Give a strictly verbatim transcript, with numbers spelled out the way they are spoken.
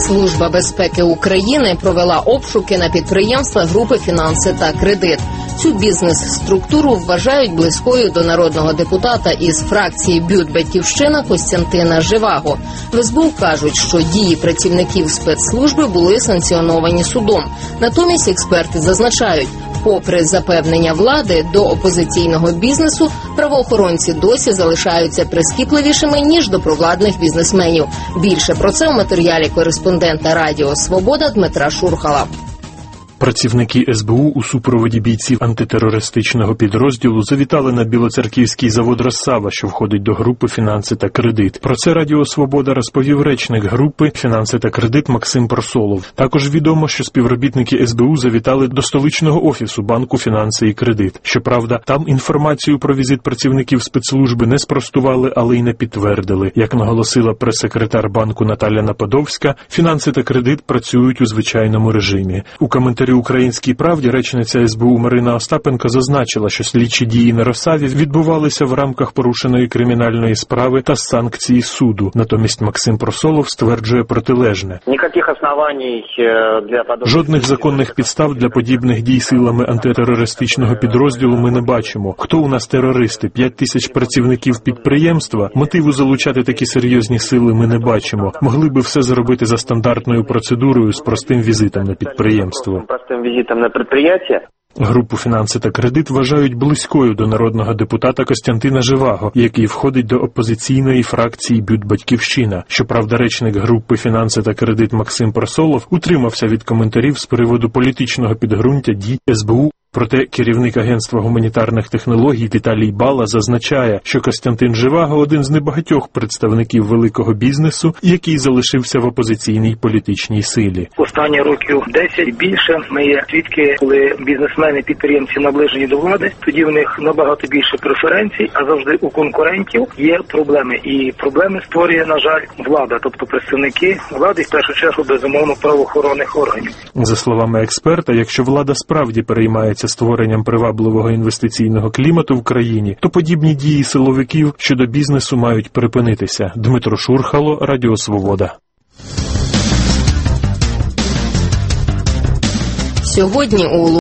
Служба безпеки України провела обшуки на підприємствах групи «Фінанси та кредит». Цю бізнес-структуру вважають близькою до народного депутата із фракції «БЮТ Батьківщина» Костянтина Живаго. В ес бе у кажуть, що дії працівників спецслужби були санкціоновані судом. Натомість експерти зазначають, попри запевнення влади до опозиційного бізнесу, правоохоронці досі залишаються прискіпливішими, ніж до провладних бізнесменів. Більше про це у матеріалі кореспондента Радіо Свобода Дмитра Шурхала. Працівники ес бе у у супроводі бійців антитерористичного підрозділу завітали на білоцерківський завод «Росава», що входить до групи «Фінанси та кредит». Про це Радіо Свобода розповів речник групи «Фінанси та кредит» Максим Просолов. Також відомо, що співробітники ес бе у завітали до столичного офісу банку «Фінанси і кредит». Щоправда, там інформацію про візит працівників спецслужби не спростували, але й не підтвердили. Як наголосила прес-секретар банку Наталя Нападовська, «Фінанси та кредит» працюють у звичайному режимі. У коментарі «Українській правді» речниця ес бе у Марина Остапенко зазначила, що слідчі дії на «Росаві» відбувалися в рамках порушеної кримінальної справи та санкції суду. Натомість Максим Просолов стверджує протилежне. Ніяких основань для подобних... Жодних законних підстав для подібних дій силами антитерористичного підрозділу ми не бачимо. Хто у нас терористи? П'ять тисяч працівників підприємства? Мотиву залучати такі серйозні сили ми не бачимо. Могли би все зробити за стандартною процедурою з простим візитом на підприємство. Простим візитом на підприємство. Групу «Фінанси та кредит» вважають близькою до народного депутата Костянтина Живаго, який входить до опозиційної фракції «БЮТ Батьківщина». Щоправда, речник групи «Фінанси та кредит» Максим Просолов утримався від коментарів з приводу політичного підґрунтя дій ес бе у. Проте керівник агентства гуманітарних технологій Віталій Бала зазначає, що Костянтин Живаго – один з небагатьох представників великого бізнесу, який залишився в опозиційній політичній силі. Останні років десять більше ми є свідки, коли бізнесмени, підприємці наближені до влади, тоді в них набагато більше преференцій, а завжди у конкурентів є проблеми. І проблеми створює, на жаль, влада, тобто представники влади, в першу чергу, безумовно, правоохоронних органів. За словами експерта, якщо влада справді переймається створенням привабливого інвестиційного клімату в країні, то подібні дії силовиків щодо бізнесу мають припинитися. Дмитро Шурхало, Радіо Свобода. Сьогодні у